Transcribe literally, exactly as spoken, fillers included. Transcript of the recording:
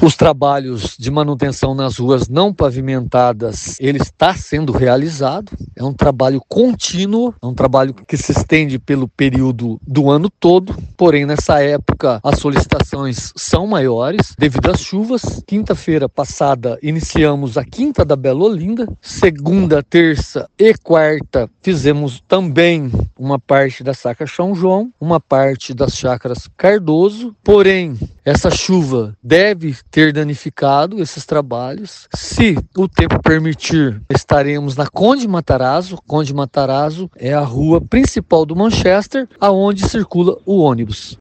Os trabalhos de manutenção nas ruas não pavimentadas, ele está sendo realizado. É um trabalho contínuo, é um trabalho que se estende pelo período do ano todo. Porém, nessa época, as solicitações são maiores devido às chuvas. Quinta-feira passada, iniciamos a Quinta da Bela Olinda. Segunda, terça e quarta, fizemos também uma parte da Sacra São João, uma parte das Chácaras Cardoso. Porém, essa chuva deve ter danificado esses trabalhos. Se o tempo permitir, estaremos na Conde Matarazzo. Conde Matarazzo é a rua principal do Manchester, aonde circula o ônibus.